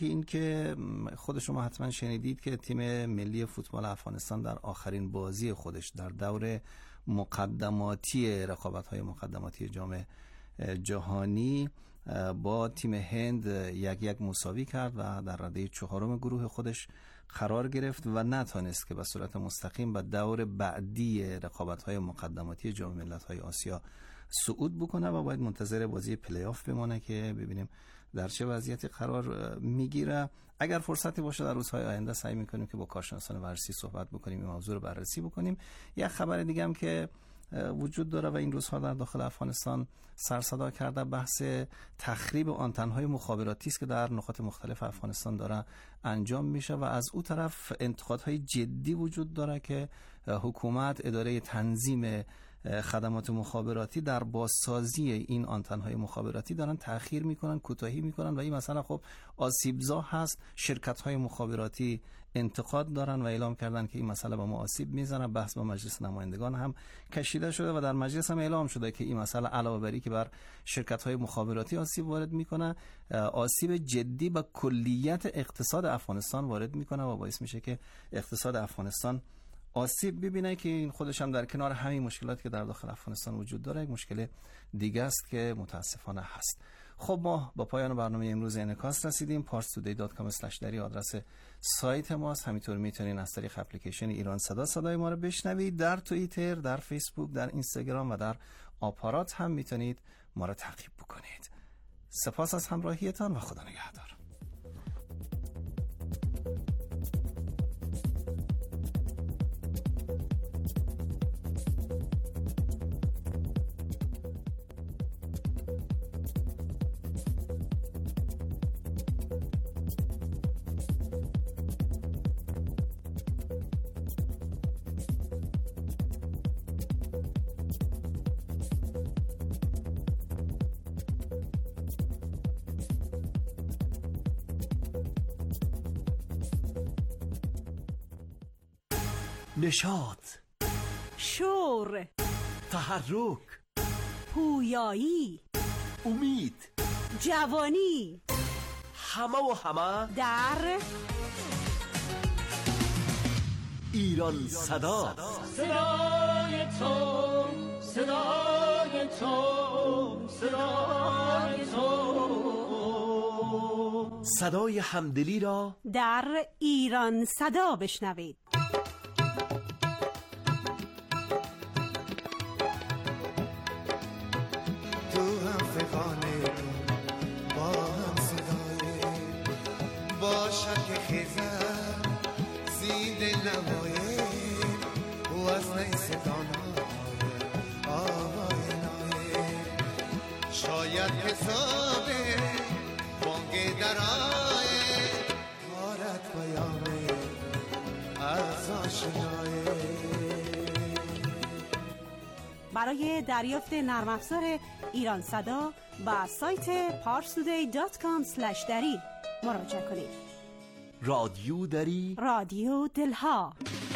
این که خود شما حتما شنیدید که تیم ملی فوتبال افغانستان در آخرین بازی خودش در دور مقدماتی رقابت‌های مقدماتی جام جهانی با تیم هند 1-1 مساوی کرد و در رده 4 گروه خودش قرار گرفت و نتونست که به صورت مستقیم به دور بعدی رقابت‌های مقدماتی جام ملت‌های آسیا صعود بکنه و باید منتظر بازی پلی آف بمونه که ببینیم در چه وضعیتی قرار میگیره. اگر فرصتی باشه در روزهای آینده سعی میکنیم که با کارشناسان ورزشی صحبت بکنیم، این موضوع رو بررسی بکنیم. یک خبر دیگه هم که وجود داره و این روزها در داخل افغانستان سر صدا کرده بحث تخریب آنتن‌های مخابراتی است که در نقاط مختلف افغانستان داره انجام میشه و از اون طرف انتقادهای جدی وجود داره که حکومت، اداره تنظیم خدمات مخابراتی در بازسازی این آنتن‌های مخابراتی دارن تأخیر میکنن، کوتاهی میکنن و این مسئله خب آسیبزا هست. شرکت‌های مخابراتی انتقاد دارن و اعلام کردن که این مسئله با ما آسیب میزنه. بحث با مجلس نمایندگان هم کشیده شده و در مجلس هم اعلام شده که این مسئله علاوه بر که بر شرکت‌های مخابراتی آسیب وارد میکنه، آسیب جدی به کلیت اقتصاد افغانستان وارد میکنه و باعث میشه که اقتصاد افغانستان آسیب ببینه که این خودش هم در کنار همین مشکلاتی که در داخل افغانستان وجود داره یک مشکل دیگه است که متاسفانه هست. خب ما با پایان برنامه امروز انعکاس رسیدیم. parstoday.com/dari آدرس سایت ماست. همینطور میتونین از طریق اپلیکیشن ایران صدا صدای ما رو بشنوید. در توییتر، در فیسبوک، در اینستاگرام و در آپارات هم میتونید ما رو تعقیب بکنید. سپاس از همراهیتان و خدا نگهدار. نشاط، شور، تحرک، پویایی، امید، جوانی، همه در ایران صدا. صدای تو، صدای تو، صدای تو، صدای همدلی را در ایران صدا بشنوید. باشد که خیزم زیده نمایه و از نیستان آهای نایه شاید حسابه بانگ درائه کارت بیامه از آشنایه. برای دریافت نرم افزار ایران صدا با سایت parstoday.com/dari مراجعه کنید. رادیو دری، رادیو دلها.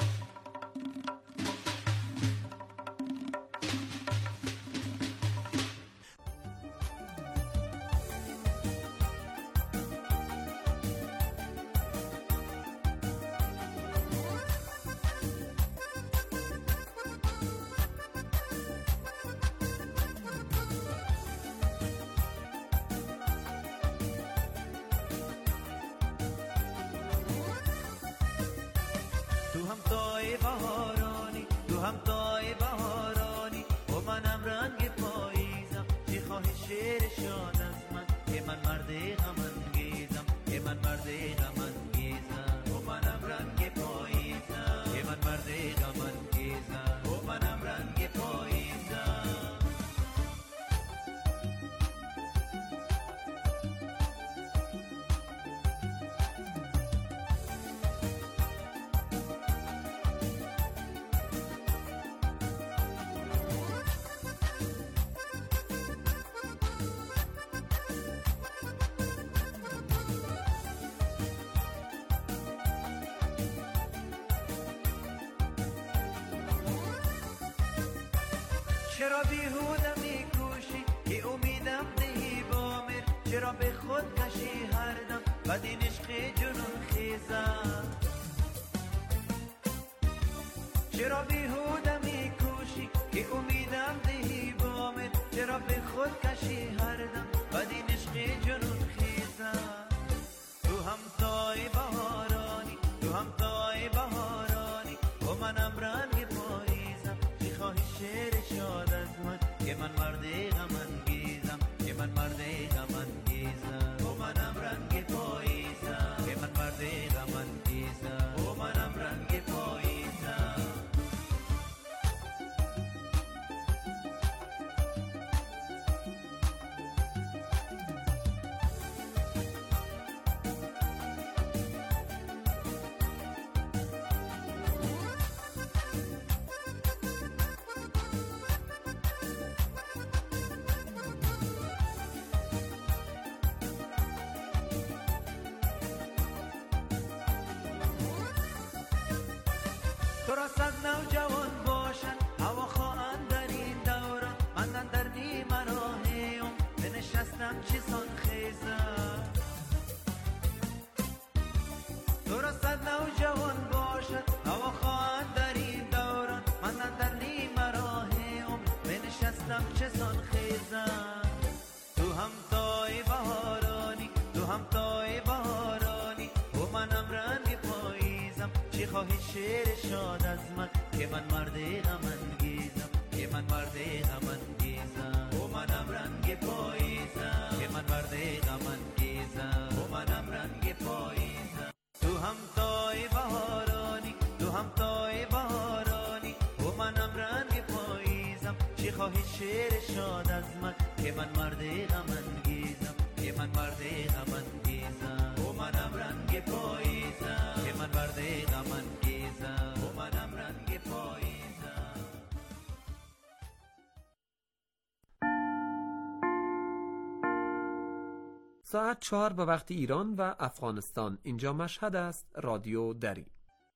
چرا بیهوده میکوشی که امیدم دهی بامر، چرا به خود کشی هر دم بدینش جنون خیزم. چرا بیهوده میکوشی که امیدم دهی بامه، چرا به خود کشی هر دم بعد این عشق جنون خیزم. تو هم تای بهارانی، تو هم تای بهارانی، و منم رنگ پاییزم. میخواهی شعر شاد از من که من مرد غم انگیزم، که من مرد غم انگیزم. و منم رنگ پاییزم که من مرد غم انگیزم، و منم رنگ پاییزم. تو را صد نوجوان باشن هوا خواهند در این دوران، من در نیم راهیم بنشستم چیزان خیزم. تو را صد نوجوان باشن هوا خواهند در این دوران، من در نیم راهیم بنشستم چیزان خیزم. تو هم تای بهارانی، تو هم تای بهارانی، و منم رنگ پاییزم. چی خواهی شعر شاد از من که من مرد غم انگیزم، که من مرد غم انگیزم. و منم رنگ پاییزم که من مرد غم انگیزم، و منم رنگ پاییزم. تو هم تای بهارانی، تو هم تای بهارانی، و منم رنگ پاییزم. چی خواهی شعر شاد از من که من مرد غم انگیزم، که من مرد غم انگیزم. و منم رنگ پاییزم که من مرد غم انگیزم، و منم رنگ پاییزم. ساعت 4 به وقت ایران و افغانستان. اینجا مشهد است. رادیو دری.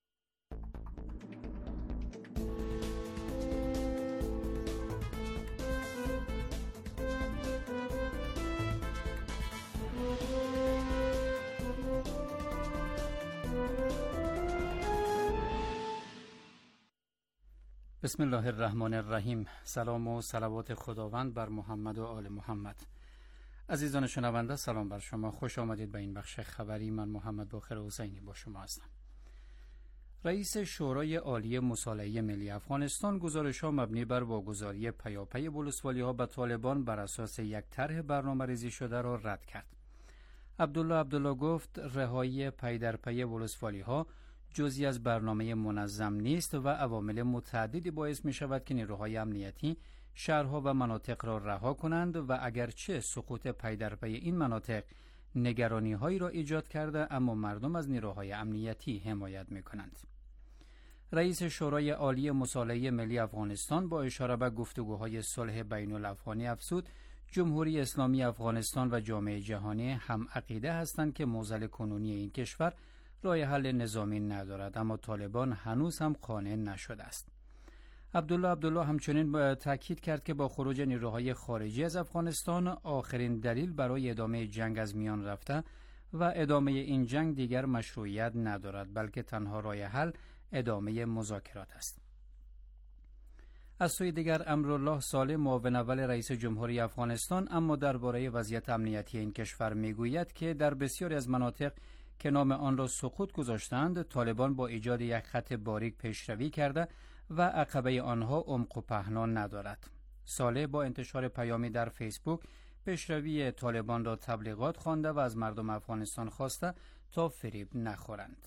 بسم الله الرحمن الرحیم. سلام و صلوات خداوند بر محمد و آل محمد. عزیزان شنونده سلام بر شما، خوش آمدید به این بخش خبری. من محمد باقر حسینی با شما هستم. رئیس شورای عالی مصالحه ملی افغانستان گزارش‌ها مبنی بر واگذاری پیاپی ولسوالی‌ها به طالبان بر اساس یک طرح برنامه‌ریزی شده را رد کرد. عبدالله گفت رهایی پی در پی ولسوالی‌ها جزئی از برنامه منظم نیست و عوامل متعددی باعث می شود که نیروهای امنیتی شهرها و مناطق را رها کنند و اگرچه سقوط پی در پی این مناطق نگرانی هایی را ایجاد کرده، اما مردم از نیروهای امنیتی حمایت می کنند. رئیس شورای عالی مصالحه ملی افغانستان با اشاره به گفتگوهای صلح بین الافغانی افزود جمهوری اسلامی افغانستان و جامعه جهانی هم عقیده هستند که معضل کنونی این کشور راه حل نظامی ندارد، اما طالبان هنوز هم قانع نشده است. عبدالله همچنین تاکید کرد که با خروج نیروهای خارجی از افغانستان آخرین دلیل برای ادامه جنگ از میان رفته و ادامه این جنگ دیگر مشروعیت ندارد، بلکه تنها راه حل ادامه مذاکرات است. از سوی دیگر امرالله صالح معاون اول رئیس جمهوری افغانستان اما درباره وضعیت امنیتی این کشور میگوید که در بسیاری از مناطق که نام آن را سقوط گذاشتند طالبان با ایجاد یک خط باریک پیشروی کرده و عقبه آنها عمق و پهنا ندارد. صالح با انتشار پیامی در فیسبوک پیشروی طالبان را تبلیغات خوانده و از مردم افغانستان خواسته تا فریب نخورند.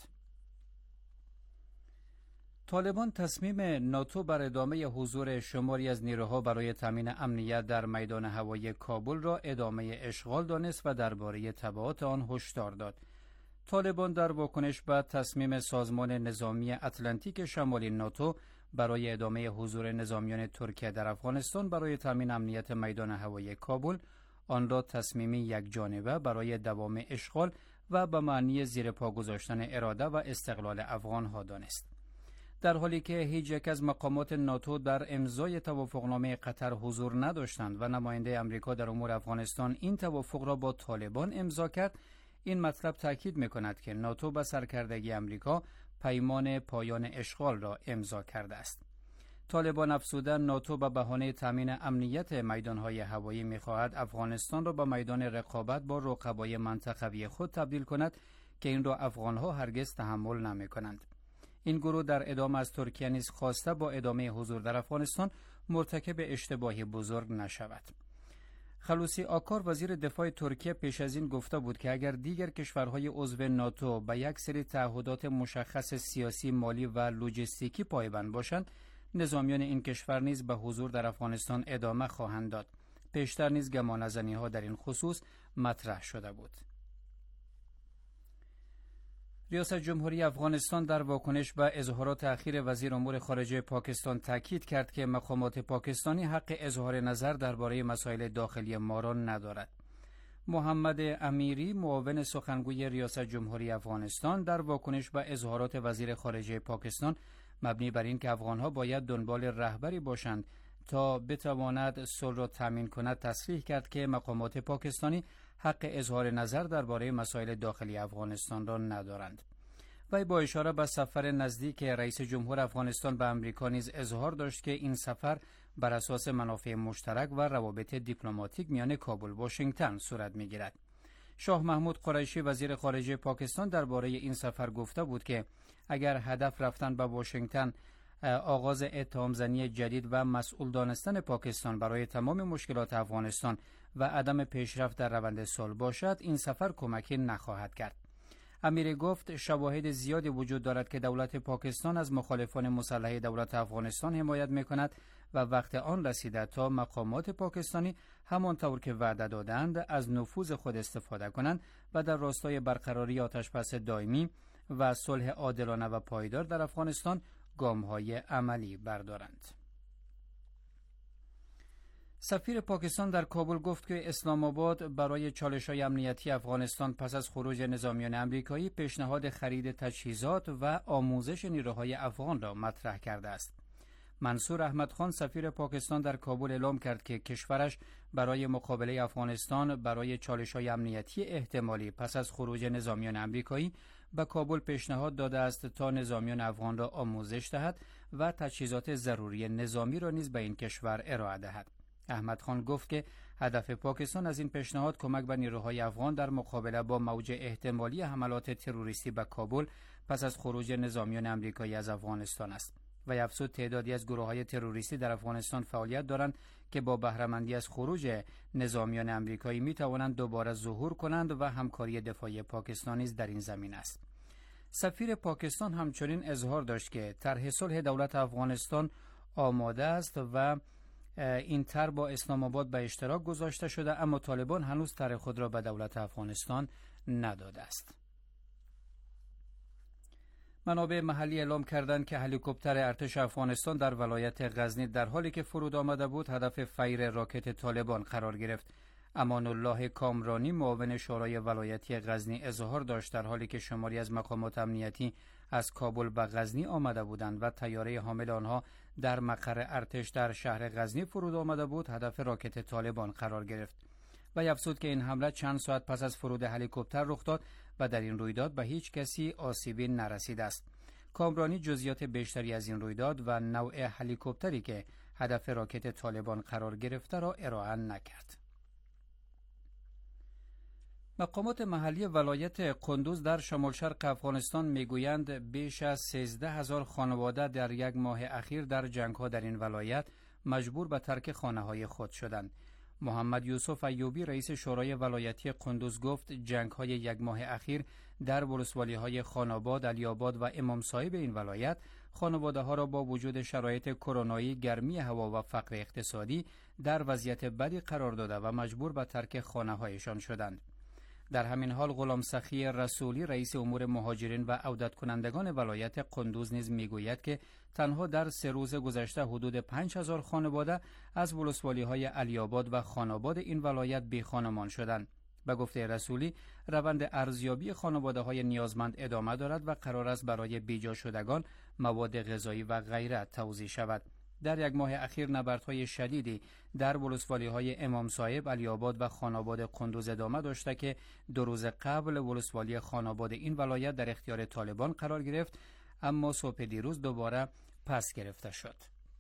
طالبان تصمیم ناتو بر ادامه حضور شماری از نیروها برای تامین امنیت در میدان هوایی کابل را ادامه اشغال دانست و درباره تبعات آن هشدار داد. طالبان در واکنش به تصمیم سازمان نظامی اتلانتیک شمالی ناتو برای ادامه حضور نظامیان ترکیه در افغانستان برای تامین امنیت میدان هوایی کابل آن را تصمیمی یک جانبه برای دوام اشغال و به معنی زیر پا گذاشتن اراده و استقلال افغانها دانست. در حالی که هیچ یک از مقامات ناتو در امضای توافقنامه قطر حضور نداشتند و نماینده امریکا در امور افغانستان این توافق را با طالبان امضا کرد، این مطلب تاکید می‌کند که ناتو با سرکردگی امریکا پیمان پایان اشغال را امضا کرده است. طالبان افزودند ناتو به بهانه تامین امنیت میدان‌های هوایی می‌خواهد افغانستان را به میدان رقابت با رقبای منطقوی خود تبدیل کند که این را افغان‌ها هرگز تحمل نمی‌کنند. این گروه در ادامه از ترکیه نیز خواسته با ادامه حضور در افغانستان مرتکب اشتباهی بزرگ نشود. خلوصی آکار وزیر دفاع ترکیه پیش از این گفته بود که اگر دیگر کشورهای عضو ناتو به یک سری تعهدات مشخص سیاسی، مالی و لوجستیکی پایبند باشند، نظامیان این کشور نیز به حضور در افغانستان ادامه خواهند داد. پیشتر نیز گمانه‌زنی‌ها در این خصوص مطرح شده بود. ریاست جمهوری افغانستان در واکنش به اظهارات اخیر وزیر امور خارجه پاکستان تاکید کرد که مقامات پاکستانی حق اظهار نظر درباره مسائل داخلی ما را ندارد. محمد امیری، معاون سخنگوی ریاست جمهوری افغانستان، در واکنش به اظهارات وزیر خارجه پاکستان مبنی بر این که افغانها باید دنبال رهبری باشند تا بتواند صلح را تامین کند، تصریح کرد که مقامات پاکستانی حق اظهار نظر درباره مسائل داخلی افغانستان را ندارند. وی با اشاره به سفر نزدیک رئیس جمهور افغانستان به امریکا نیز اظهار داشت که این سفر بر اساس منافع مشترک و روابط دیپلماتیک میان کابل و واشنگتن صورت می‌گیرد. شاه محمود قریشی وزیر خارجه پاکستان درباره این سفر گفته بود که اگر هدف رفتن به واشنگتن آغاز اتهام‌زنی جدید و مسئول دانستن پاکستان برای تمام مشکلات افغانستان و عدم پیشرفت در روند صلح باشد، این سفر کمکی نخواهد کرد. امیری گفت شواهد زیادی وجود دارد که دولت پاکستان از مخالفان مسلح دولت افغانستان حمایت می‌کند و وقت آن رسیده تا مقامات پاکستانی همانطور که وعده دادند از نفوذ خود استفاده کنند و در راستای برقراری آتش‌بس دائمی و صلح عادلانه و پایدار در افغانستان گام‌های عملی بردارند. سفیر پاکستان در کابل گفت که اسلام آباد برای چالش‌های امنیتی افغانستان پس از خروج نظامیان آمریکایی پیشنهاد خرید تجهیزات و آموزش نیروهای افغان را مطرح کرده است. منصور احمد خان سفیر پاکستان در کابل اعلام کرد که کشورش برای مقابله افغانستان برای چالش‌های امنیتی احتمالی پس از خروج نظامیان آمریکایی به کابل پیشنهاد داده است تا نظامیان افغان را آموزش دهد و تجهیزات ضروری نظامی را نیز به این کشور ارائه دهد. احمد خان گفت که هدف پاکستان از این پیشنهاد کمک به نیروهای افغان در مقابله با موج احتمالی حملات تروریستی به کابل پس از خروج نظامیان آمریکایی از افغانستان است. و افزود تعدادی از گروه‌های تروریستی در افغانستان فعالیت دارند که با بهره‌مندی از خروج نظامیان آمریکایی می‌توانند دوباره ظهور کنند و همکاری دفاعی پاکستان نیز در این زمینه است. سفیر پاکستان همچنین اظهار داشت که طرح صلح دولت افغانستان آماده است و این طرح با اسلام آباد به اشتراک گذاشته شده، اما طالبان هنوز طرح خود را به دولت افغانستان نداده است. منابع محلی اعلام کردند که هلیکوپتر ارتش افغانستان در ولایت غزنی در حالی که فرود آمده بود هدف فیر راکت طالبان قرار گرفت. امان الله کامرانی معاون شورای ولایتی غزنی اظهار داشت در حالی که شماری از مقامات امنیتی از کابل به غزنی آمده بودند و طیاره حامل آنها در مقر ارتش در شهر غزنی فرود آمده بود، هدف راکت طالبان قرار گرفت. و افزود که این حمله چند ساعت پس از فرود هلیکوپتر رخ داد و در این رویداد به هیچ کسی آسیبی نرسیده است. کامرانی جزئیات بیشتری از این رویداد و نوع هلیکوپتری که هدف راکت طالبان قرار گرفته را ارائه نکرد. مقامات محلی ولایت قندوز در شمال شرق افغانستان میگویند بیش از 13,000 خانواده در یک ماه اخیر در جنگ‌ها در این ولایت مجبور به ترک خانه‌های خود شدند. محمد یوسف ایوبی رئیس شورای ولایتی قندوز گفت جنگ‌های یک ماه اخیر در ولسوالی‌های خان‌آباد، علی‌آباد و امام صاحب این ولایت خانواده‌ها را با وجود شرایط کرونایی، گرمی هوا و فقر اقتصادی در وضعیت بدی قرار داده و مجبور به ترک خانه‌هایشان شدند. در همین حال غلام سخی رسولی رئیس امور مهاجرین و عودت کنندگان ولایت قندوز نیز میگوید که تنها در 3 روز گذشته حدود 5,000 خانواده از ولسوالی‌های علی‌آباد و خان‌آباد این ولایت بی خانمان شدند. به گفته رسولی روند ارزیابی خانواده‌های نیازمند ادامه دارد و قرار است برای بیجا شدگان مواد غذایی و غیره توزیع شود. در یک ماه اخیر نبردهای شدیدی در ولسوالی‌های امام صاحب، علی آباد و خان آباد قندوز ادامه داشته که 2 روز قبل ولسوالی خان آباد این ولایت در اختیار طالبان قرار گرفت، اما صبح دیروز دوباره پس گرفته شد.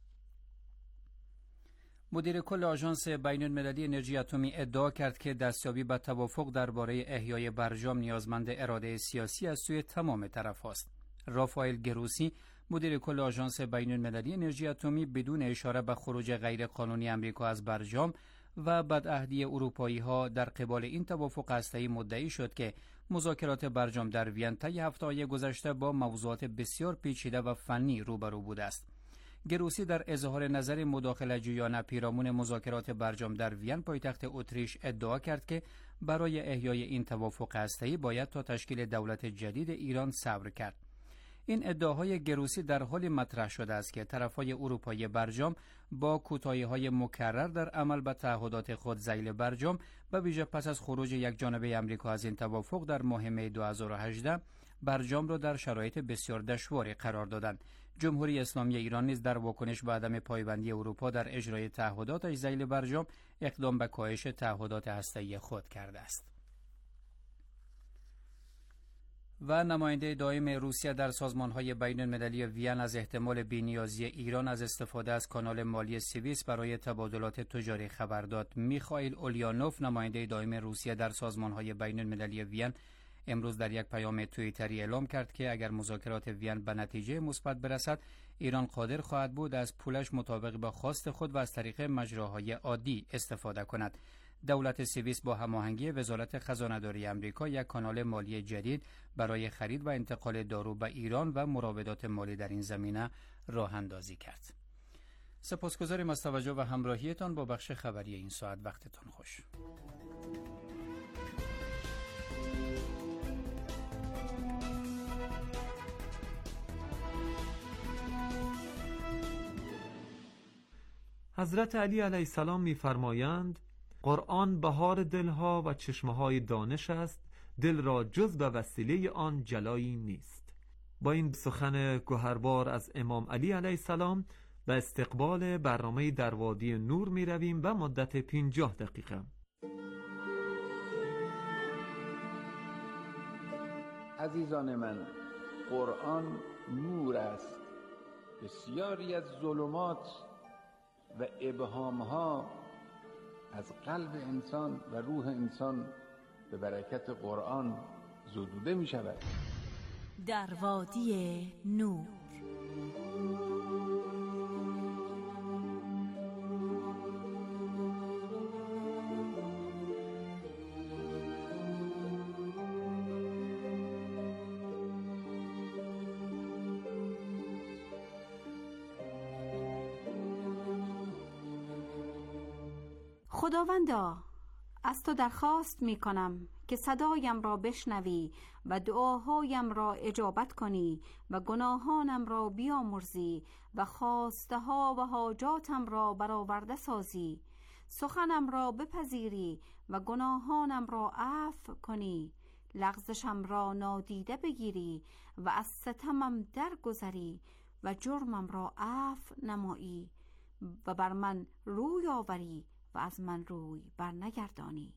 مدیر کل آژانس بین‌المللی انرژی اتمی ادعا کرد که دستیابی به توافق درباره احیای برجام نیازمند اراده سیاسی از سوی تمام طرف است. رافائل گروسی، مدیر کل آژانس بین‌المللی انرژی اتمی، بدون اشاره به خروج غیرقانونی امریکا از برجام و بدعهدی اروپایی‌ها در قبال این توافق هسته‌ای مدعی شد که مذاکرات برجام در وین طی هفته‌های گذشته با موضوعات بسیار پیچیده و فنی روبرو بوده است. گروسی در اظهار نظر مداخله‌جویانه پیرامون مذاکرات برجام در وین پایتخت اتریش ادعا کرد که برای احیای این توافق هسته‌ای باید تا تشکیل دولت جدید ایران صبر کرد. این ادعاهای گروسی در حالی مطرح شده است که طرفهای اروپایی برجام با کوتاهی‌های مکرر در عمل به تعهدات خود ذیل برجام به ویژه پس از خروج یک جانبه آمریکا از این توافق در ماه می 2018 برجام را در شرایط بسیار دشواری قرار دادند. جمهوری اسلامی ایران نیز در واکنش به عدم پایبندی اروپا در اجرای تعهداتش ذیل برجام اقدام به کاهش تعهدات هسته‌ای خود کرده است. و نماینده دائم روسیه در سازمان‌های بین‌المللی وین از احتمال بی‌نیازی ایران از استفاده از کانال مالی سوئیس برای تبادلات تجاری خبر داد. میخائیل اولیانوف، نماینده دائم روسیه در سازمان‌های بین‌المللی وین، امروز در یک پیام توییتری اعلام کرد که اگر مذاکرات وین به نتیجه مثبت برسد، ایران قادر خواهد بود از پولش مطابق با خواست خود و از طریق مجراهای عادی استفاده کند. دولت سوئیس با هماهنگی وزارت خزانه‌داری آمریکا یک کانال مالی جدید برای خرید و انتقال دارو به ایران و مراودات مالی در این زمینه راه اندازی کرد. سپاسگزاریم از توجه و همراهیتان با بخش خبری این ساعت. وقتتان خوش. حضرت علی علیه السلام می‌فرمایند قرآن بهار دلها و چشمه‌های دانش است، دل را جز به وسیله آن جلایی نیست. با این سخن گوهربار از امام علی علیه السلام به استقبال برنامه در وادی نور می رویم و مدت 50 دقیقه. عزیزان من، قرآن نور است. بسیاری از ظلمات و ابهامها از قلب انسان و روح انسان به برکت قرآن زدوده می شود. در وادی نور. خداوندا، از تو درخواست می کنم که صدایم را بشنوی و دعاهایم را اجابت کنی و گناهانم را بیامرزی و خواسته ها و حاجاتم را برآورده سازی، سخنم را بپذیری و گناهانم را عفو کنی، لغزشم را نادیده بگیری و از ستمم درگذری و جرمم را عفو نمایی و بر من روی آوری و از من روی برنگردانی.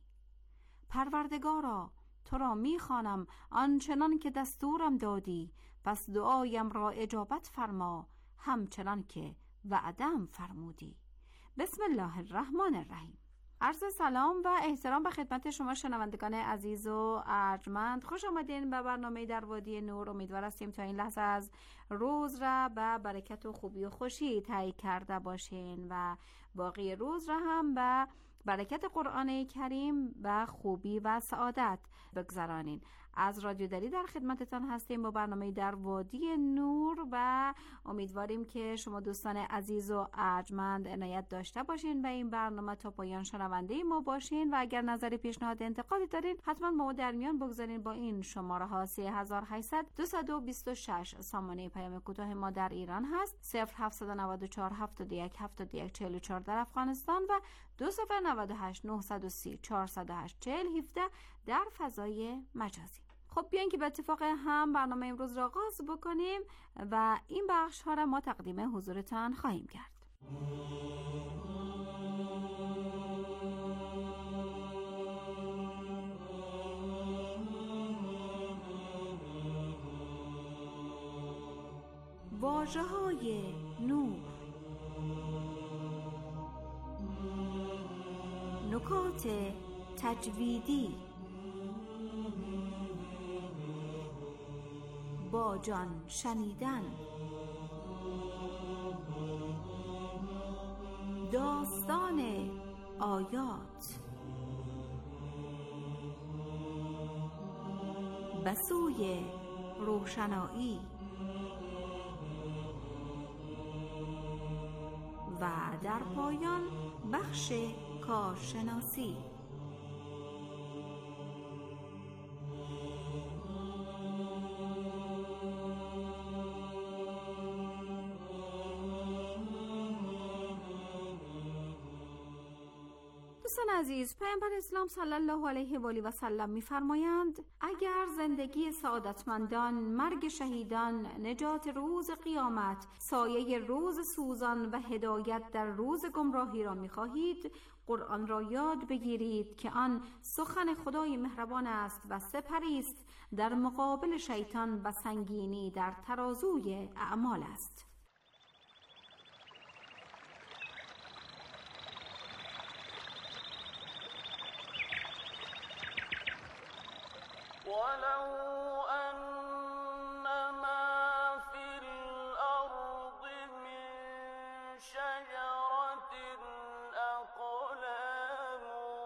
پروردگارا، تو را میخوانم آنچنان که دستورم دادی، پس دعایم را اجابت فرما همچنان که وعدم فرمودی. بسم الله الرحمن الرحیم. عرض سلام و احترام به خدمت شما شنوندگان عزیز و ارجمند. خوش آمدین به برنامه در وادی نور. امیدوار هستیم تا این لحظه از روز را به برکت و خوبی و خوشی طی کرده باشین و باقی روز را هم به برکت قرآن کریم و خوبی و سعادت بگذرانین. از رادیو دری در خدمتتان هستیم با برنامه در وادی نور و امیدواریم که شما دوستان عزیز و ارجمند عنایت داشته باشین و این برنامه تا پایان شنونده ما باشین و اگر نظری، پیشنهاد، انتقادی دارین حتما با ما در میان بگذارین. با این شماره ها 3800 226 سامانه پیام کوتاه ما در ایران هست، 0794 71 71 44 در افغانستان و 2098 930 408 40 17 در فضای مجازی. خب بیاین که به اتفاق هم برنامه امروز را آغاز بکنیم و این بخش ها را ما تقدیم حضورتان خواهیم کرد. واژه‌های نور، نکات تجویدی، با جان شنیدن، داستان آیات، به سوی روشنایی و در پایان بخش کارشناسی. دوستان عزیز، پیامبر اسلام صلی الله علیه و آله و سلم می‌فرمایند اگر زندگی سعادتمندان، مرگ شهیدان، نجات روز قیامت، سایه روز سوزان و هدایت در روز گمراهی را می‌خواهید، قرآن را یاد بگیرید که آن سخن خدای مهربان است و سپری است در مقابل شیطان و سنگینی در ترازوی اعمال است. ولو أن ما في الأرض من شجرة أقلام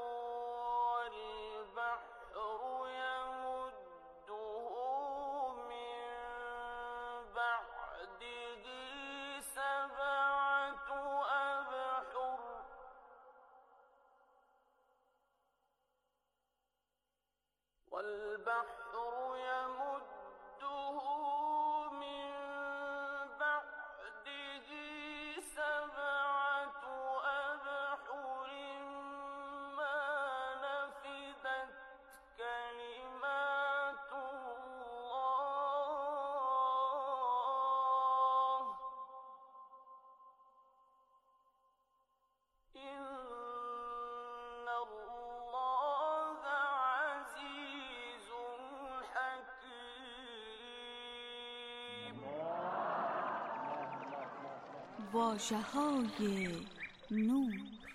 والبحر يمده من بعده سبعة أبحر والبحر يمده من بعده سبعة أبحر ما نفدت كلمات الله إن الله عزيز حكيم. واژه‌های نور.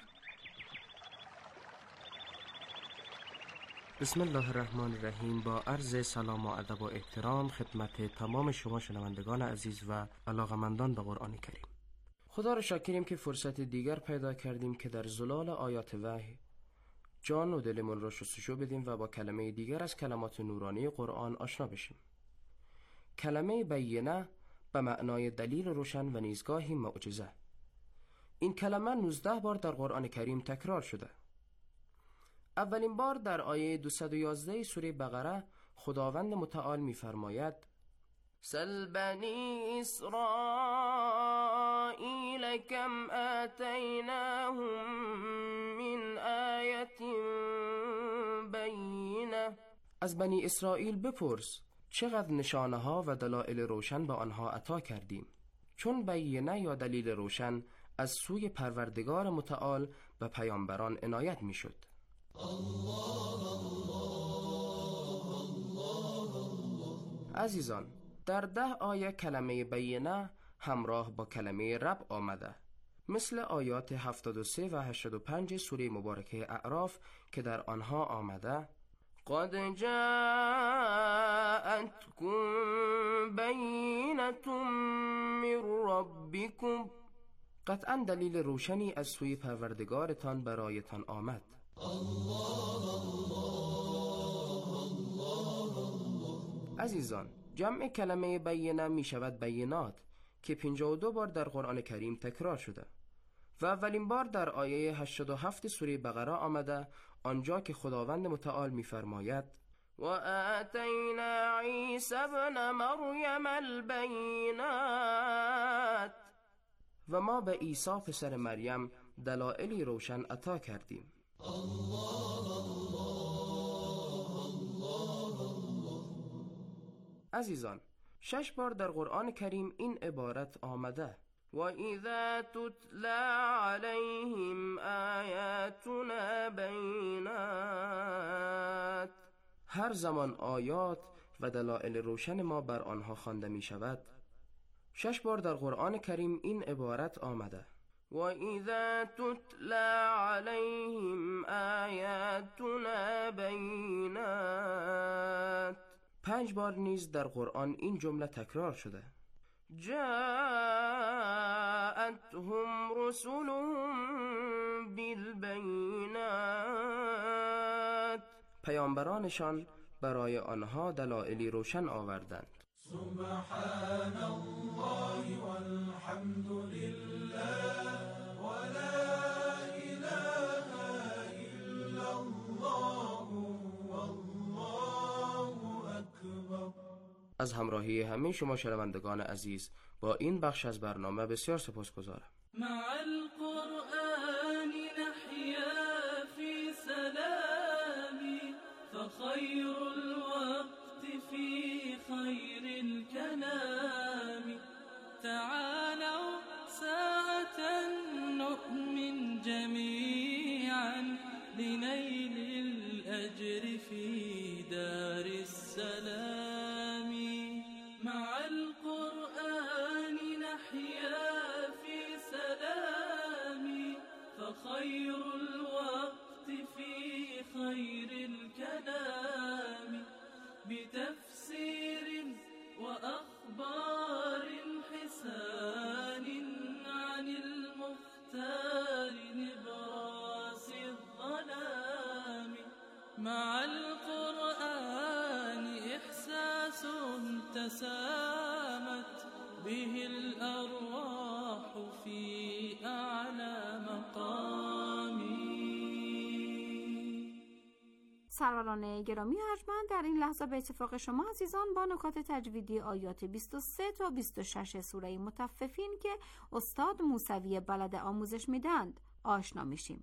بسم الله الرحمن الرحیم. با عرض سلام و ادب و احترام خدمت تمام شما شنوندگان عزیز و علاقمندان به قرآن کریم. خدا را شاکریم که فرصت دیگر پیدا کردیم که در زلال آیات وحی جان و دلمون را شستشو بدیم و با کلمه دیگر از کلمات نورانی قرآن آشنا بشیم. کلمه بینه به معنای دلیل روشن و نیزگاهی معجزه. این کلمه 19 بار در قرآن کریم تکرار شده. اولین بار در آیه 211 سوره بقره خداوند متعال می‌فرماید: سل بنی اسرائیل کم آتیناهم من آیت بینه. از بنی اسرائیل بپرس چقدر نشانه ها و دلایل روشن به آنها عطا کردیم. چون بینه یا دلیل روشن از سوی پروردگار متعال به پیامبران عنایت می شد. عزیزان، در 10 آیه کلمه بینه همراه با کلمه رب آمده، مثل آیات 73 و 85 سوره مبارکه اعراف که در آنها آمده: قد جاءتكم بینة من ربکم. قطعا دلیل روشنی از سوی پروردگارتان برایتان آمد. عزیزان، جمع کلمه بینه می شود بینات که 52 بار در قرآن کریم تکرار شده و اولین بار در آیه 87 سوره بقره آمده، آنجا که خداوند متعال می فرماید: و آتینا عیسی ابن مریم البینات. و ما به عیسی پسر مریم دلایلی روشن عطا کردیم. عزیزان، 6 بار در قرآن کریم این عبارت آمده وإذا تتلى عليهم آیاتنا بینات، هر زمان آیات و دلائل روشن ما بر آنها خوانده می شود. 6 بار در قرآن کریم این عبارت آمده: وَإِذَا تُتْلَى عَلَيْهِمْ آیاتنا بینات. 5 بار نیز در قرآن این جمله تکرار شده: جاءتهم رسلهم بالبینات. پیامبرانشان برای آنها دلایلی روشن آوردند. سبحان الله والحمد لله ولا اله الا الله والله اکبر. از همراهی همه شما شنوندگان عزیز با این بخش از برنامه بسیار سپاسگزارم. مع القرآن نحيا في سلام فخير الوقت في خير الكلام. تعالوا ساعة نؤمن جميعا لنيل الأجر في دار السلام. مع القرآن نحيا في سلام فخير الوقت في خير الكلام. بتفسير وأخبار حسان عن المختار نبراس الظلام. مع القرآن إحساس تسامت به الأرواح في أعلى مقام. سروران گرامی ارجمند، در این لحظه به اتفاق شما عزیزان با نکات تجویدی آیات 23 تا 26 سوره مطففین که استاد موسوی بلد آموزش میدند آشنا میشیم.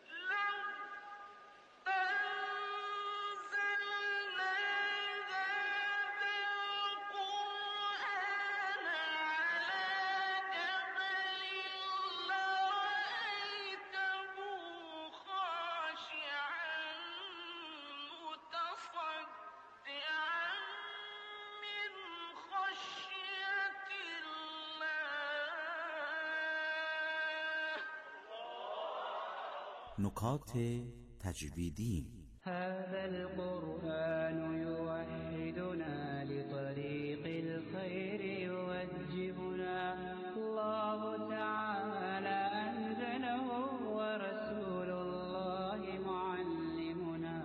نکات تجویدی. هذا القرآن يوحدنا لطريق الخير يوجهنا. الله تعالى أنزله ورسول الله معلمنا.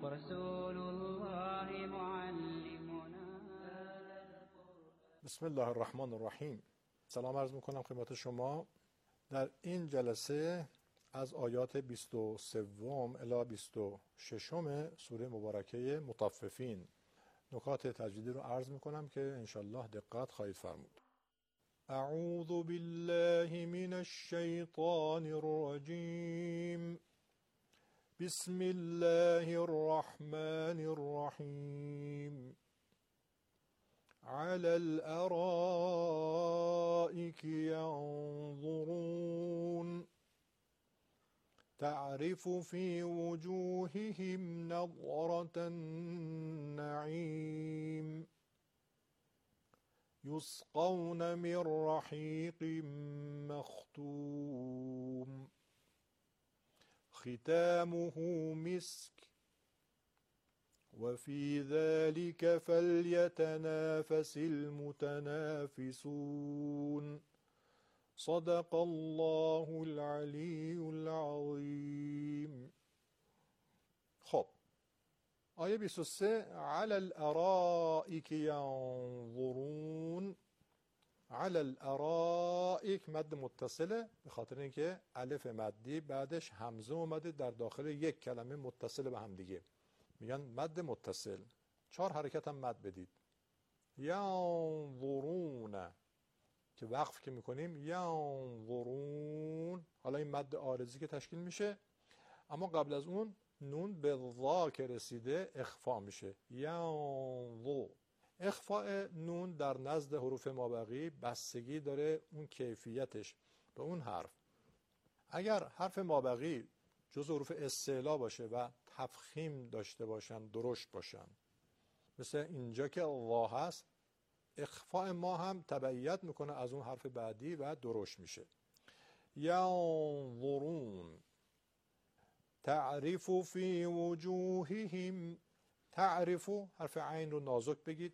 بسم الله الرحمن الرحیم. سلام عرض میکنم خدمت شما. در این جلسه از آیات 23 الی 26 سوره مبارکه مطففین نکات تجویدی رو عرض میکنم که انشالله دقت خواهید فرمود. اعوذ بالله من الشیطان الرجیم. بسم الله الرحمن الرحیم. على الأرائك ينظرون تعرف في وجوههم نضرة النعيم يسقون من رحيق مختوم ختامه مسك وفي ذلك فليتنافس المتنافسون صدق الله العلی العظیم. خب آیه 23 علی الارائک ینظرون. علی الارائک مد متصله به خاطر اینکه الف مدی بعدش همزه اومده در داخل یک کلمه متصله به هم دیگه، میگن مد متصل. 4 حرکت هم مد بدید. ینظرون که وقف که میکنیم ینظرون، حالا این مد عارضی که تشکیل میشه، اما قبل از اون نون به ضا که رسیده اخفا میشه. ینظر اخفاء نون در نزد حروف مابقی بستگی داره اون کیفیتش به اون حرف. اگر حرف مابقی جز حروف استعلا باشه و تفخیم داشته باشن، درشت باشن، مثل اینجا که الله هست، اخفاء ما هم تبعیت میکنه از اون حرف بعدی و درشت میشه. ینظرون، تعرف فی وجوههم، تعرف حرف عین رو نازک بگید،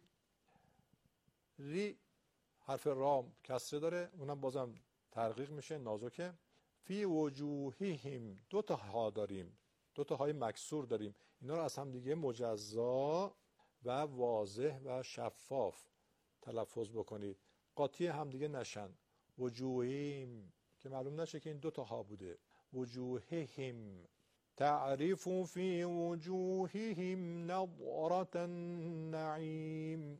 ری حرف را کسره داره، اونم بازم ترقیق میشه، نازکه. فی وجوههم، دو تا ها داریم، دو تا های مکسور داریم، اینا رو از هم دیگه مجزا و واضح و شفاف تلفظ بکنید، قاطی هم دیگه نشن. وجوههم که معلوم نشه که این دو تا ها بوده. وجوههم، تعرف فی وجوههم نظرة النعیم.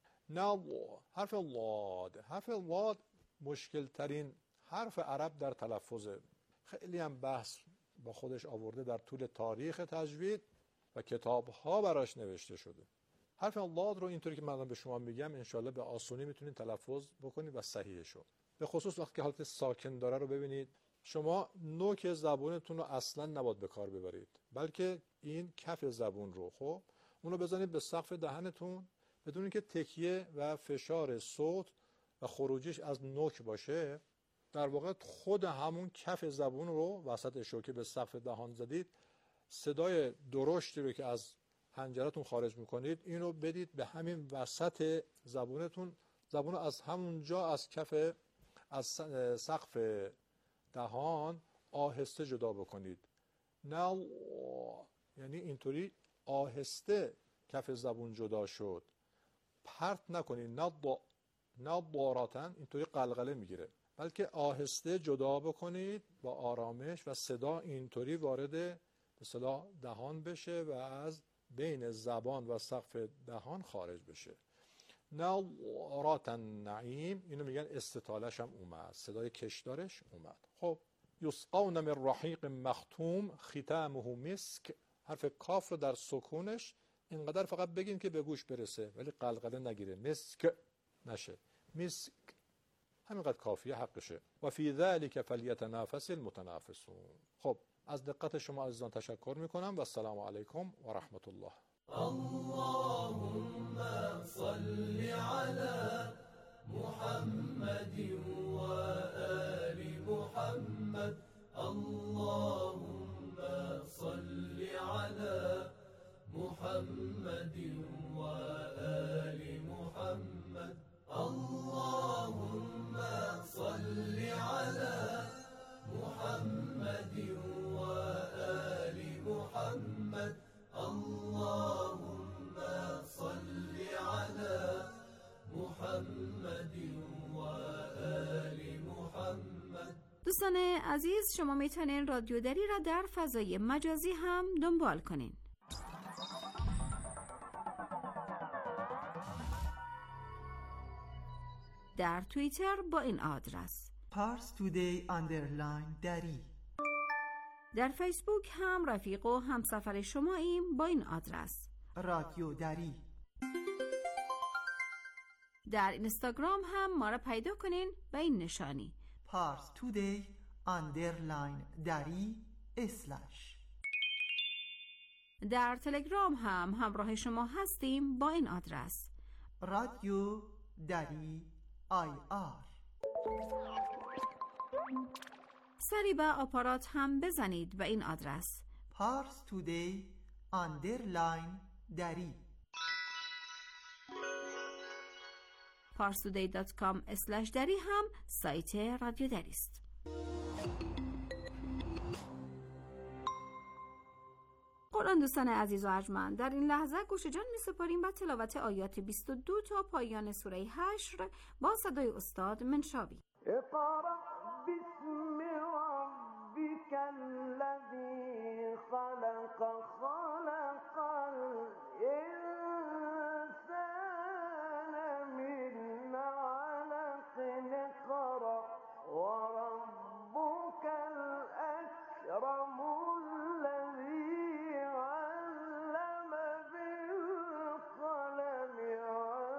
حرف لاد، حرف لاد مشکل ترین حرف عرب در تلفظه، خیلی هم بحث با خودش آورده در طول تاریخ تجوید و کتاب ها براش نوشته شده. حرف لاد رو اینطوری که من به شما میگم انشالله به آسونی میتونید تلفظ بکنید و صحیحش رو. به خصوص وقتی که حالت ساکن داره رو ببینید، شما نوک زبونتون رو اصلا نباید به کار ببرید، بلکه این کف زبون رو خب اون رو بزنید به سقف دهنتون بدون اینکه تکیه و فشار صوت و خروجیش از نوک باشه. در واقع خود همون کف زبون رو وسط شوکه به سقف دهان زدید، صدای درشتی رو که از حنجرتون خارج میکنید اینو بدید به همین وسط زبونتون، زبون رو از همونجا از کف از سقف دهان آهسته جدا بکنید. نه یعنی اینطوری آهسته کف زبون جدا شد، پرت نکنید. نه باراتن اینطوری قلقله میگیره، بلکه آهسته جدا بکنید با آرامش و صدا اینطوری وارد به اصطلاح دهان بشه و از بین زبان و سقف دهان خارج بشه. نظرة النعیم، اینو میگن استطالش هم اومد، صدای کشدارش اومد. خب یسقون من رحیق مختوم ختامه مسک، حرف کاف رو در سکونش اینقدر فقط بگین که به گوش برسه ولی قلقله نگیره، مسک نشه، مسک همینقدر کافیه، حقشه. و فی ذلک فلیتنافس المتنافسون. خب از دقت شما عزیزان تشکر میکنم و السلام علیکم و رحمت الله. اللهم صل على محمد و آل محمد. اللهم صل على محمد و آل محمد. اللهم صل على محمد و آل محمد. اللهم صل على محمد و آل محمد. دوستان عزیز، شما میتونین رادیو دری را در فضای مجازی هم دنبال کنین. در توییتر با این آدرس parstoday_dari، در فیسبوک هم رفیق و همسفر شماییم با این آدرس رادیو دری. در اینستاگرام هم ما را پیدا کنین با این نشانی parstoday_dari/. در تلگرام هم همراه شما هستیم با این آدرس رادیو دری IR. سری به آپارات هم بزنید به این آدرس parstoday_dari. parstoday.com/dari هم سایت رادیو دری است. قرآن دوستان عزیز و ارجمند، در این لحظه گوش جان می سپاریم به تلاوت آیات 22 تا پایان سوره حشر با صدای استاد منشاوی. اقرأ باسم ربك الذي خلق خلق الإنسان من علق. اقرأ وربك الأكرم الذي علم بالقلم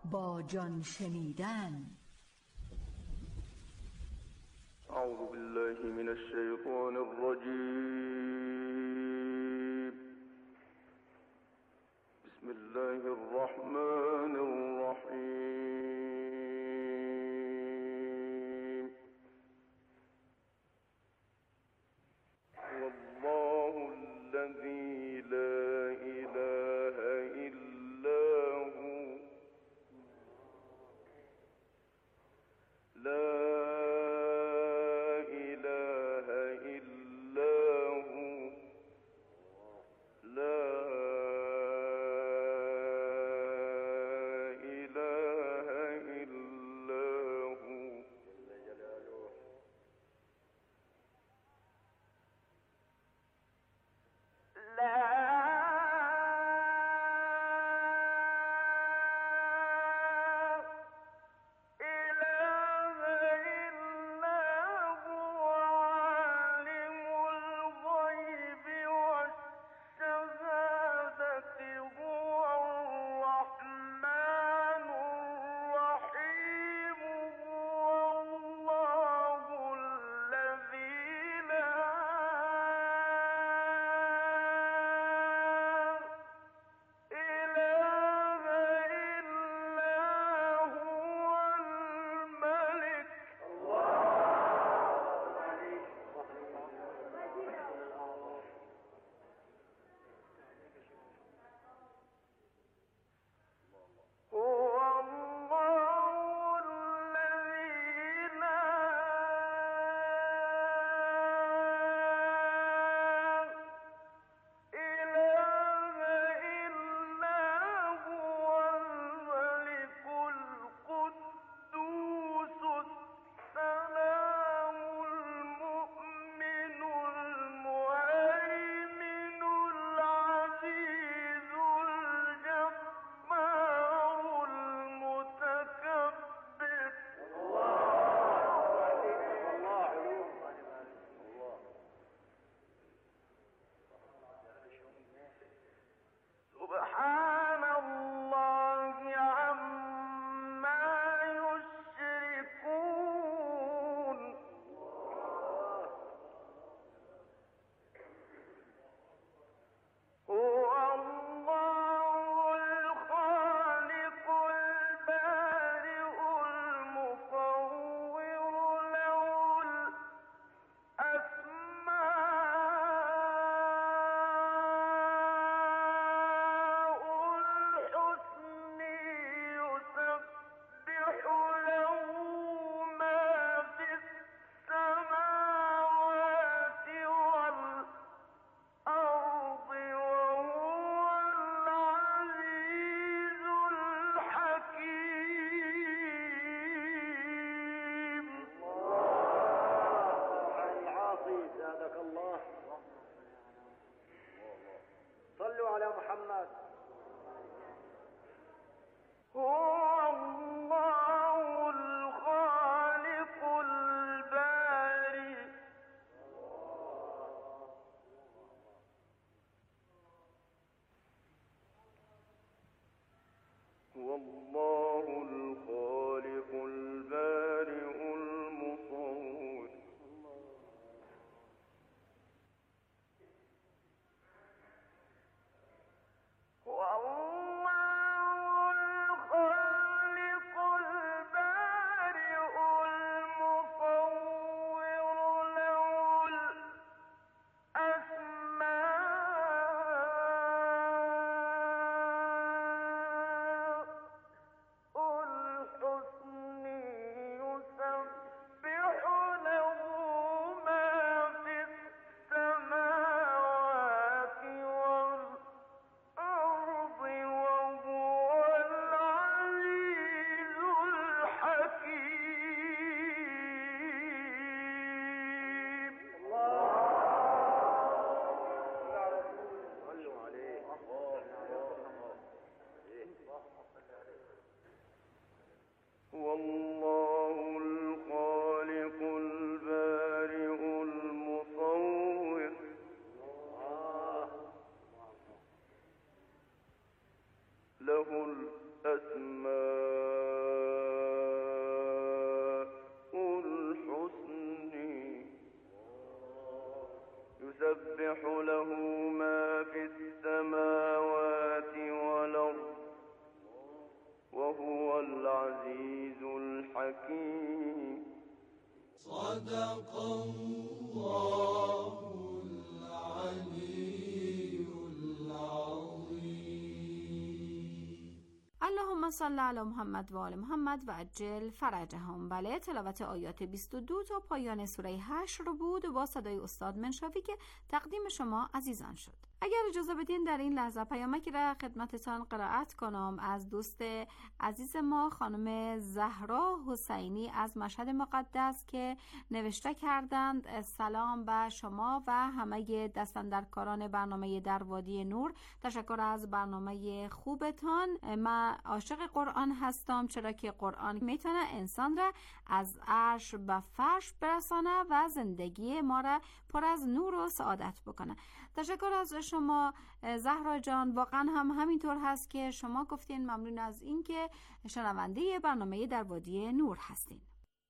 با جان شنیدن. اعوذ بالله من الشیطان الرجیم. بسم الله الرحمن الرحیم. والله الذي لا اله الا هو يسبح له ما في السماوات والأرض وهو العزيز الحكيم. صدق الله العلي العظيم. اللهم صل علی محمد و آل محمد و عجل فرجهم. بله، تلاوت آیات 22 تا پایان سوره 8 رو بود با صدای استاد منشاوی که تقدیم شما عزیزان شد. اگر اجازه بدین در این لحظه پیامکی را خدمتتان قرائت کنم از دوست عزیز ما خانم زهرا حسینی از مشهد مقدس که نوشته کردند: سلام به شما و همه دستاندرکاران برنامه در وادی نور. تشکر از برنامه خوبتان. من عاشق قرآن هستم، چرا که قرآن میتونه انسان را از عرش به فرش برسانه و زندگی ما را پر از نور و سعادت بکنه. تشکر از شما زهرا جان. واقعا هم همینطور هست که شما گفتین. ممنون از این که شنونده برنامه در وادی نور هستین.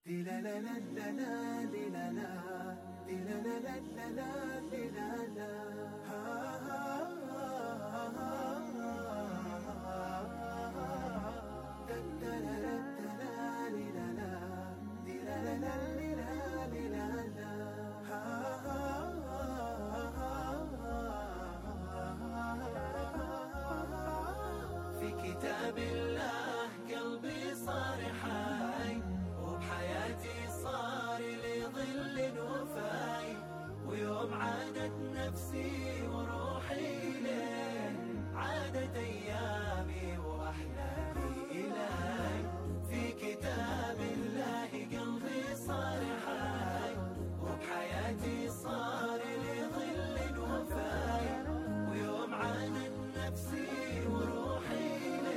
كتاب الله قلبي صار حي وبحياتي صار لي ظل وفاي ويوم عادت نفسي وروحي ليه عادت أيامي وأحلامي إلهي في كتاب الله قلبي صار حي وبحياتي صار لي ظل وفاي ويوم عادت نفسي وروحي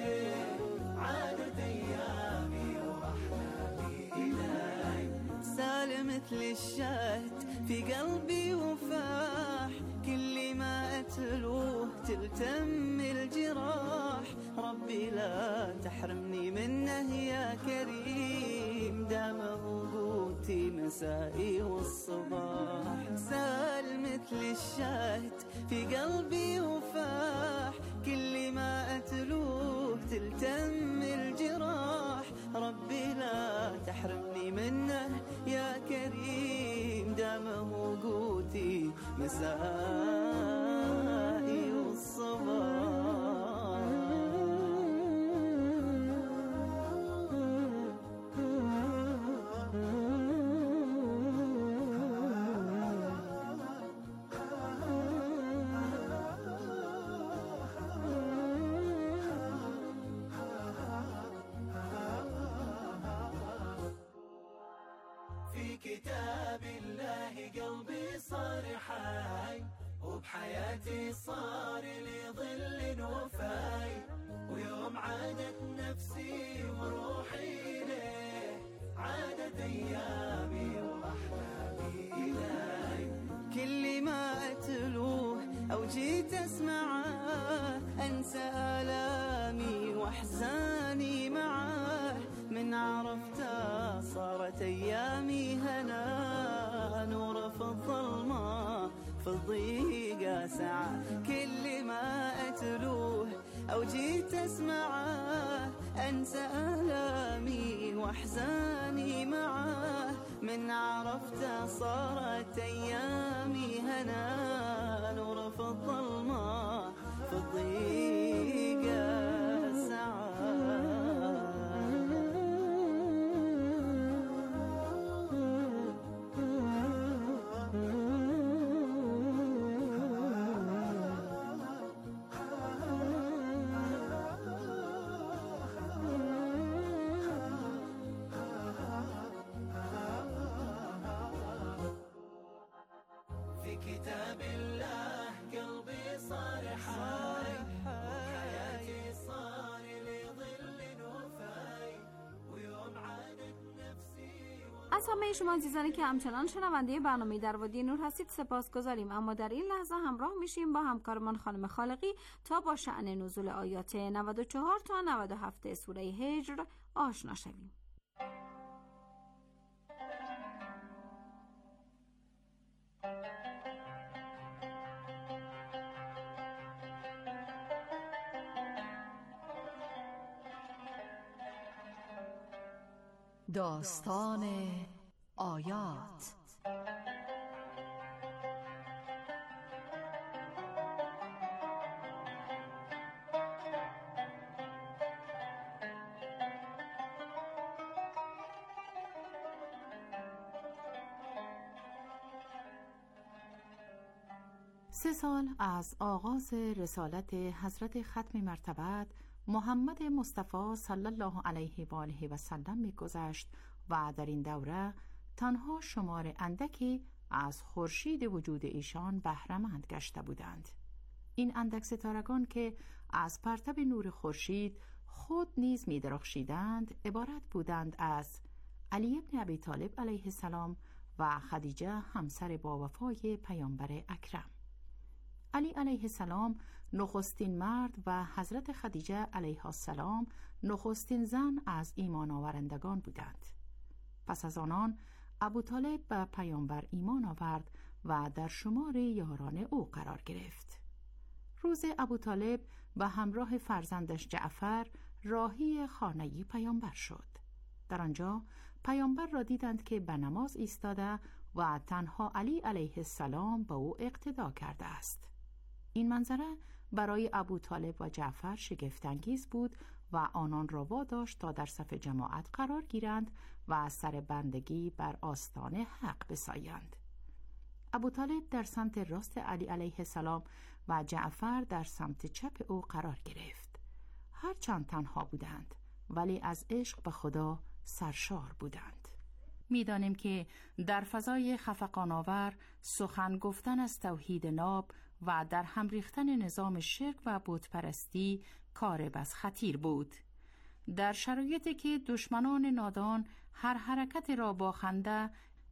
مثل الشهد في قلبي وفاح كل ما أتلوه تلتم الجراح ربي لا تحرمني منه يا كريم دام وقوتي مسائي والصباح سال مثل الشهد في قلبي وفاح كل ما أتلوه تلتم الجراح ربي لا تحرمني منه يا كريم دام وقوتي مسائي والصباح كتاب الله قلبي صار حي وبحياتي صار لي ظل وفاي ويوم عادت نفسي وروحي ليه عادت أيامي وأحلامي إلهي كل ما أتلوه أو جيت أسمعه أنسى آلامي وأحزاني معاه من عرفته صارت أيامي هنا نور في الظلمة في الضيقة ساعة كل ما أتلوه أو جيت أسمعه أنسى آلامي وأحزاني معاه من عرفته صارت أيامي هنا نور في الظلمة في الضيقة ساعة كتاب الله قلبي صار حي وحياتي صار لي ظل وفاي ويوم عادت نفسي از همه شما عزیزانی که همچنان شنونده برنامه در وادی نور هستید سپاسگزاریم. اما در این لحظه همراه میشیم با همکارمان خانم خالقی تا با شأن نزول آیات 94 تا 97 سوره هجر آشنا شویم. داستان آیات. سه سال از آغاز رسالت حضرت ختم مرتبت محمد مصطفی صلی الله علیه و آله و سلم می‌گذشت و در این دوره تنها شمار اندکی از خورشید وجود ایشان بهره‌مند گشته بودند. این اندک ستارگان که از پرتاب نور خورشید خود نیز می‌درخشیدند عبارت بودند از علی ابن ابی طالب علیه السلام و خدیجه همسر با وفای پیامبر اکرم. علی علیه السلام نخستین مرد و حضرت خدیجه علیها السلام نخستین زن از ایمان آورندگان بودند. پس از آنان ابو طالب به پیامبر ایمان آورد و در شمار یاران او قرار گرفت. روز ابو طالب به همراه فرزندش جعفر راهی خانه پیامبر شد. در آنجا پیامبر را دیدند که به نماز ایستاده و تنها علی علیه السلام به او اقتدا کرده است. این منظره برای ابو طالب و جعفر شگفت‌انگیز بود و آنان را واداشت تا در صف جماعت قرار گیرند و سر بندگی بر آستان حق بسایند. ابو طالب در سمت راست علی علیه السلام و جعفر در سمت چپ او قرار گرفت. هرچند تنها بودند ولی از عشق به خدا سرشار بودند. می‌دانیم که در فضای خفقان‌آور سخن گفتن از توحید ناب و در هم ریختن نظام شرک و بتپرستی کار بس خطیر بود. در شرایطی که دشمنان نادان هر حرکت را با خنده،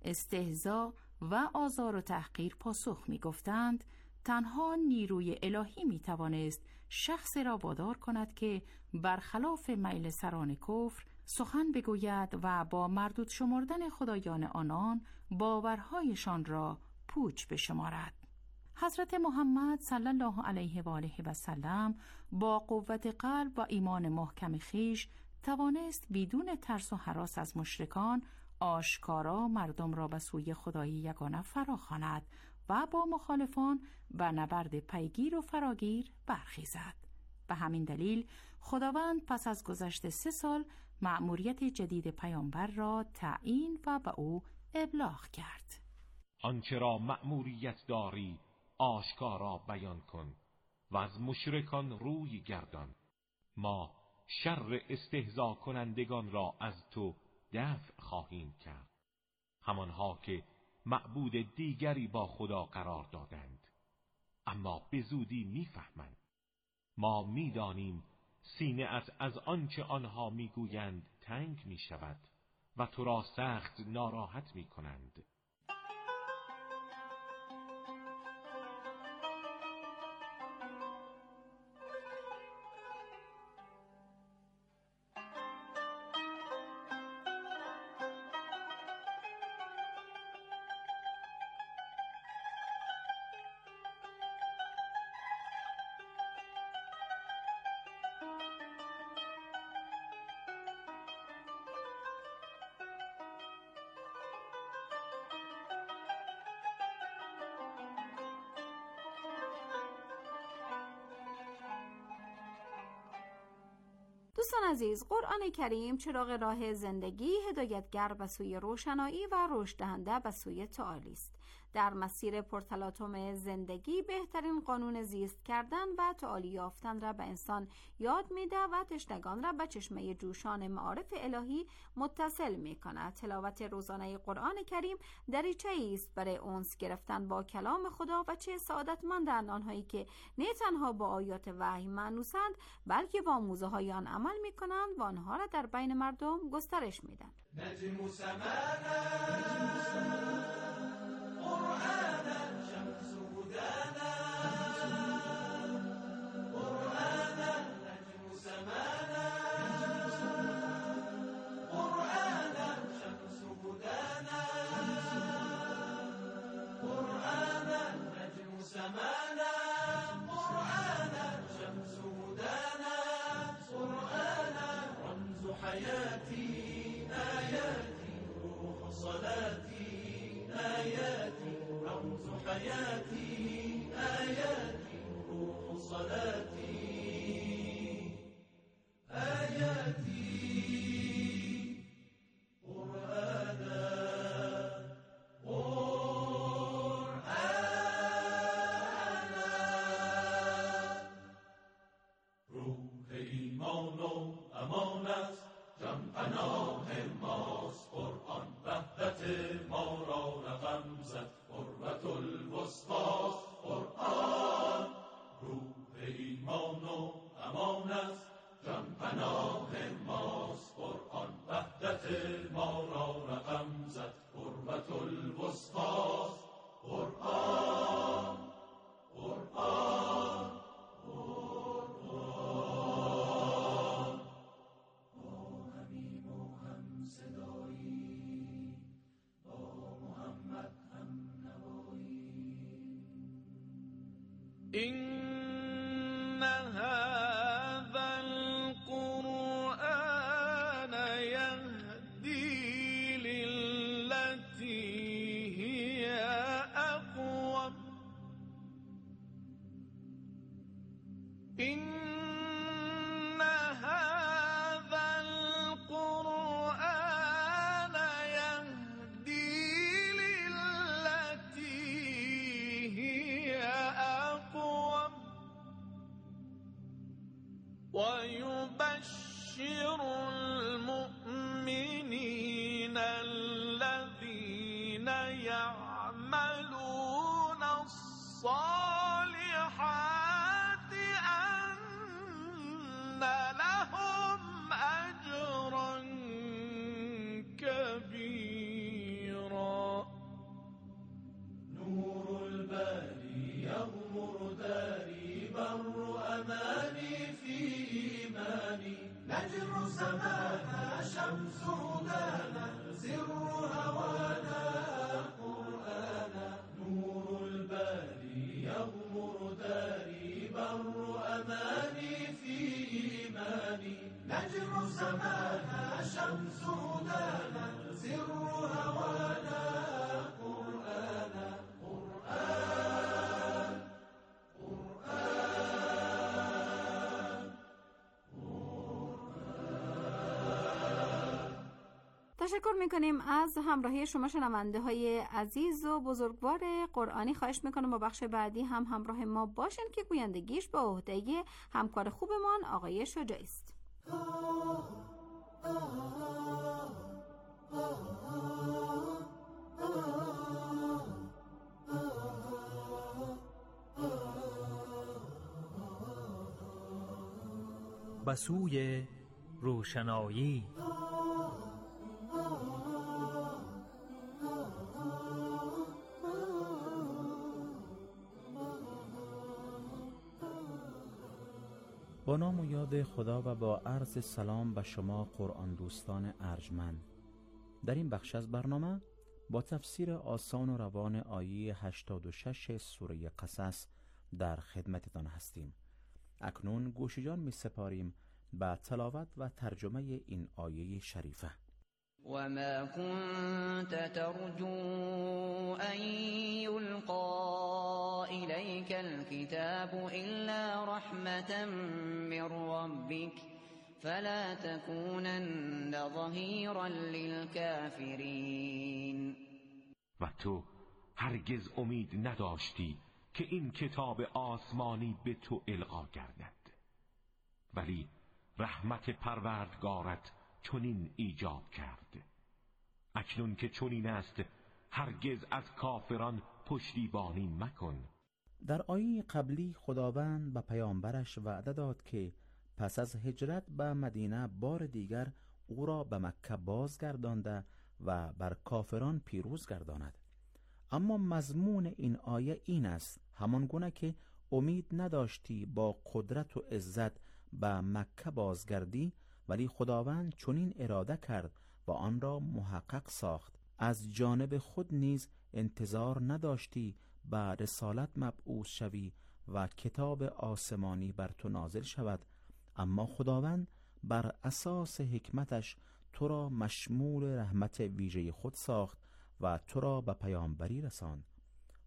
استهزا و آزار و تحقیر پاسخ می گفتند، تنها نیروی الهی می توانست شخص را وادار کند که برخلاف میل سران کفر سخن بگوید و با مردود شمردن خدایان آنان باورهایشان را پوچ بشمارد. حضرت محمد صلی الله علیه و آله و سلم با قوت قلب و ایمان محکم خیش توانست بدون ترس و هراس از مشرکان آشکارا مردم را به سوی خدای یگانه فراخواند و با مخالفان به نبرد پیگیر و فراگیر برخیزد. به همین دلیل خداوند پس از گذشت 3 سال مأموریت جدید پیامبر را تعیین و به او ابلاغ کرد. آنچه را مأموریت داری آشکارا بیان کن و از مشرکان روی گردان. ما شر استهزا کنندگان را از تو دفع خواهیم کرد، همانها که معبود دیگری با خدا قرار دادند، اما به زودی میفهمند. ما میدانیم سینه از آنچه آنها میگویند تنگ میشود و تو را سخت ناراحت میکنند. دوستان عزیز، قرآن کریم چراغ راه زندگی، هدایتگر به سوی روشنایی و رشد دهنده به سوی تعالی است. در مسیر پرتلاطم زندگی بهترین قانون زیست کردن و تعالی یافتن را به انسان یاد میده و تشنگان را به چشمه جوشان معارف الهی متصل میکند. تلاوت روزانه قرآن کریم دریچه است برای انس گرفتن با کلام خدا و چه سعادتمندند آنهایی که نه تنها با آیات وحی مانوسند بلکه با موزه های آن عمل میکنند و آنها را در بین مردم گسترش میدن. نجم سمانا قرآنا شمس هدانا قرآنا نجم سمانا قرآنا شمس هدانا قرآنا نجم سمانا قرآنا شمس هدانا قرآنا رمز حياتي آيات آياتي آياتي روح صلاتي آياتي قرآنا قرآنا روح ایمان و امان است جان پناه ماست قرآن وحدت ما را رقم زد قربت الوسطاست قرآن روح ایمان و امان است جان پناه ماست قرآن وحدت ما را رقم زد قربت الوسطاست قرآن قرآن قرآن با همیم و هم صدایی با محمد هم نوایی إن هذا القرآن يهدي للتي هي أقوم إن هذا القرآن يهدي للتي هي أقوم ويبشر المؤمنين الذين يعملون الصالحات أن لهم أجرا كبيرا نور الباري يغمر داري بر أماني في إيماني نجم سمانا شمس هدانا سر هوانا قرآنا نور الباري يغمر داري بر أماني في إيماني نجم سمانا شمس هدانا سر هوانا قرآنا قرآن قرآن تشکر میکنیم از همراهی شما شنونده های عزیز و بزرگوار قرآنی. خواهش میکنم با بخش بعدی هم همراه ما باشن که گویندگیش به عهده همکار خوبمان آقای شجاعی است. به سوی روشنایی. با نام و یاد خدا و با عرض سلام به شما قرآن دوستان ارجمند. در این بخش از برنامه با تفسیر آسان و روان آیه 86 سوره قصص در خدمتتان هستیم. اکنون گوش جان می سپاریم به تلاوت و ترجمه این آیه شریفه. وما كنت ترجو أن يلقى إليك الكتاب إلا رحمة من ربك فلا تكونن ظهيرا للكافرين. و تو هرگز امید نداشتی که این کتاب آسمانی به تو القا گردد، ولی رحمت پروردگارت چنین ایجاب کرد. اکنون که چنین است هرگز از کافران پشتیبانی مکن. در آیه قبلی خداوند به پیامبرش وعده داد که پس از هجرت به مدینه بار دیگر او را به مکه بازگردانده و بر کافران پیروز گرداند. اما مضمون این آیه این است: همان گونه که امید نداشتی با قدرت و عزت به مکه بازگردی، ولی خداوند چنین اراده کرد و آن را محقق ساخت. از جانب خود نیز انتظار نداشتی به رسالت مبعوث شوی و کتاب آسمانی بر تو نازل شود، اما خداوند بر اساس حکمتش تو را مشمول رحمت ویژه خود ساخت و تو را به پیامبری رساند.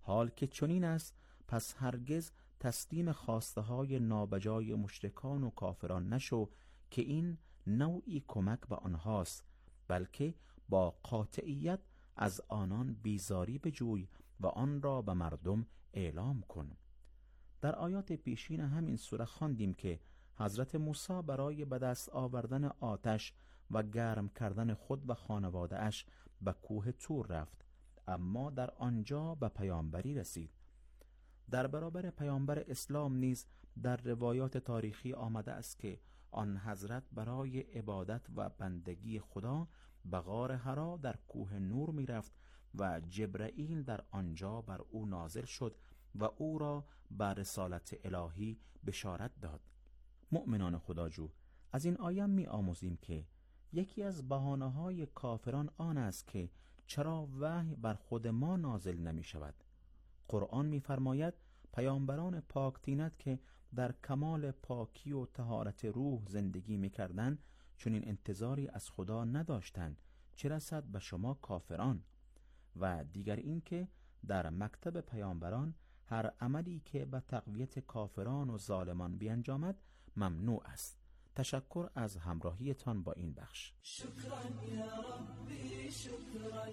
حال که چنین است پس هرگز تسلیم خواسته های نابجای مشرکان و کافران نشو که این نوعی کمک به آنهاست، بلکه با قاطعیت از آنان بیزاری بجوی و آن را به مردم اعلام کن. در آیات پیشین همین سوره خواندیم که حضرت موسی برای به دست آوردن آتش و گرم کردن خود و خانواده اش به کوه طور رفت، اما در آنجا به پیامبری رسید. در برابر پیامبر اسلام نیز در روایات تاریخی آمده است که آن حضرت برای عبادت و بندگی خدا به غار حرا در کوه نور می رفت و جبرائیل در آنجا بر او نازل شد و او را به رسالت الهی بشارت داد. مؤمنان خداجو، از این آیه می آموزیم که یکی از بهانه‌های کافران آن است که چرا وحی بر خود ما نازل نمی شود. قرآن می فرماید پیامبران پاک طینت که در کمال پاکی و طهارت روح زندگی می کردن چون این انتظاری از خدا نداشتند، چه رسد به شما کافران. و دیگر این که در مکتب پیامبران هر عملی که به تقویت کافران و ظالمان بیانجامد ممنوع است. تشکر از همراهیتان با این بخش. شکرا یا ربی شکرا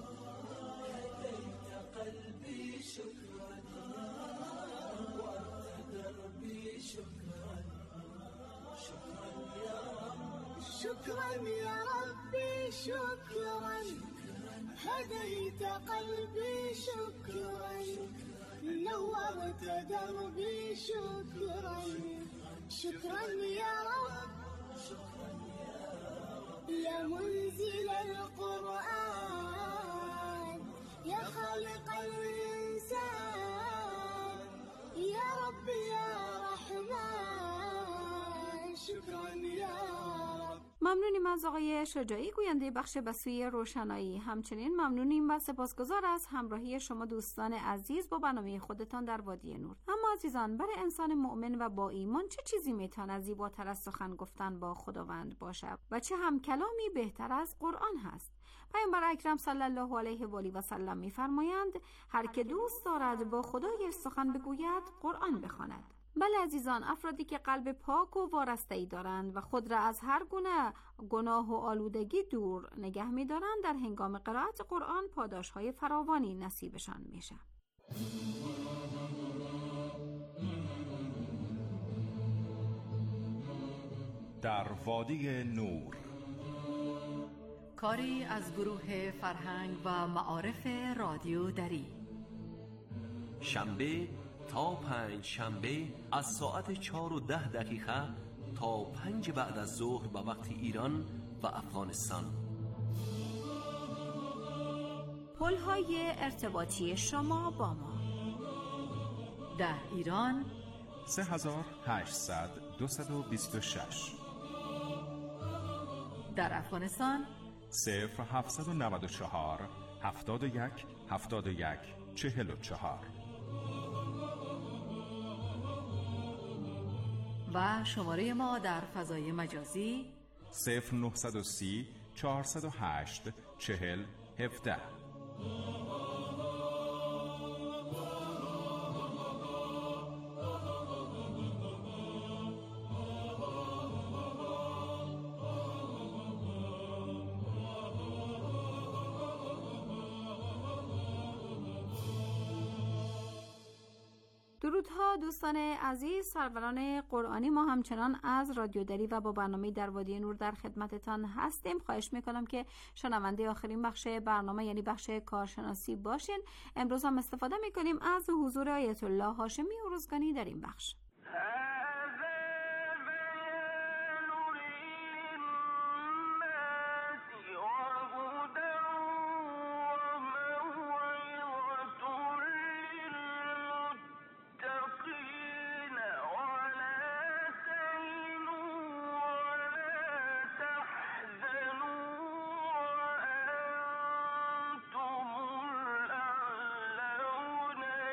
هدیت قلبی شکرا وارت دربی شکرا شکرا یا رب شکرا یا ربی شکرا هدیت قلبی شکرا نورت دربی شکرا شكرا يا رب يا منزل القرآن يا خالق الإنسان يا رب يا رحمن شكرا يا رب. ممنونیم از آقای شجاعی گوینده بخش بسوی روشنایی. همچنین ممنونیم و سپاسگزار از همراهی شما دوستان عزیز با برنامه خودتان در وادی نور. اما عزیزان، برای انسان مؤمن و با ایمان چه چیزی میتواند زیباتر از سخن گفتن با خداوند باشد و چه هم کلامی بهتر از قرآن هست؟ پیامبر اکرم صلی الله علیه و آله و سلم میفرمایند هر که دوست دارد با خدای سخن بگوید قرآن بخواند. بله عزیزان، افرادی که قلب پاک و وارسته‌ای دارند و خود را از هر گونه گناه و آلودگی دور نگه می‌دارند در هنگام قرائت قرآن پاداش‌های فراوانی نصیبشان میشه. در وادی نور، کاری از گروه فرهنگ و معارف رادیو دری. شنبه تا 5 شنبه از ساعت 4:10 تا 5 بعد از ظهر به وقت ایران و افغانستان. پل‌های ارتباطی شما با ما: در ایران 3800-226، در افغانستان 0794-71-71-44 و شماره ما در فضای مجازی 0930-408-4017. درودها دوستان عزیز، سروران قرآنی، ما همچنان از رادیو دری و با برنامه در وادی نور در خدمتتان هستیم. خواهش میکنم که شنونده آخرین بخش برنامه یعنی بخش کارشناسی باشین. امروز هم استفاده میکنیم از حضور آیت الله هاشمی اوروزگانی در این بخش.